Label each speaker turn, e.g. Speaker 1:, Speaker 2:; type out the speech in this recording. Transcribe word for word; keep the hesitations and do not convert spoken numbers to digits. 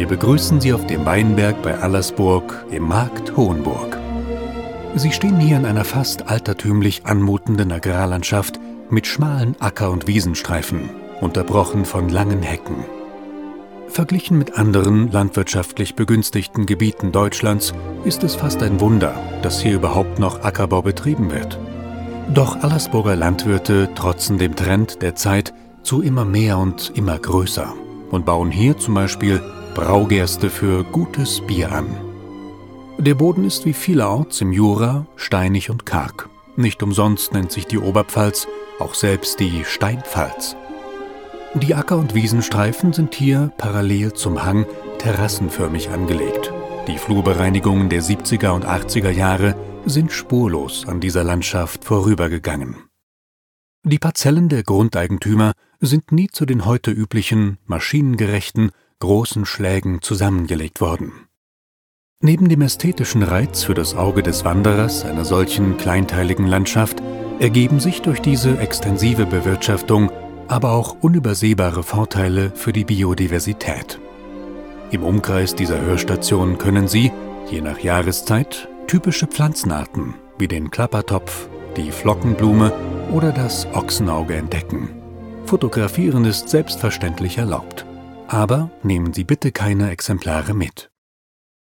Speaker 1: Wir begrüßen Sie auf dem Weinberg bei Allersburg im Markt Hohenburg. Sie stehen hier in einer fast altertümlich anmutenden Agrarlandschaft mit schmalen Acker- und Wiesenstreifen, unterbrochen von langen Hecken. Verglichen mit anderen landwirtschaftlich begünstigten Gebieten Deutschlands ist es fast ein Wunder, dass hier überhaupt noch Ackerbau betrieben wird. Doch Allersburger Landwirte trotzen dem Trend der Zeit zu immer mehr und immer größer und bauen hier zum Beispiel Braugerste für gutes Bier an. Der Boden ist wie vielerorts im Jura steinig und karg. Nicht umsonst nennt sich die Oberpfalz auch selbst die Steinpfalz. Die Acker- und Wiesenstreifen sind hier parallel zum Hang terrassenförmig angelegt. Die Flurbereinigungen der siebziger und achtziger Jahre sind spurlos an dieser Landschaft vorübergegangen. Die Parzellen der Grundeigentümer sind nie zu den heute üblichen, maschinengerechten, großen Schlägen zusammengelegt worden. Neben dem ästhetischen Reiz für das Auge des Wanderers einer solchen kleinteiligen Landschaft ergeben sich durch diese extensive Bewirtschaftung aber auch unübersehbare Vorteile für die Biodiversität. Im Umkreis dieser Hörstation können Sie, je nach Jahreszeit, typische Pflanzenarten wie den Klappertopf, die Flockenblume oder das Ochsenauge entdecken. Fotografieren ist selbstverständlich erlaubt. Aber nehmen Sie bitte keine Exemplare mit.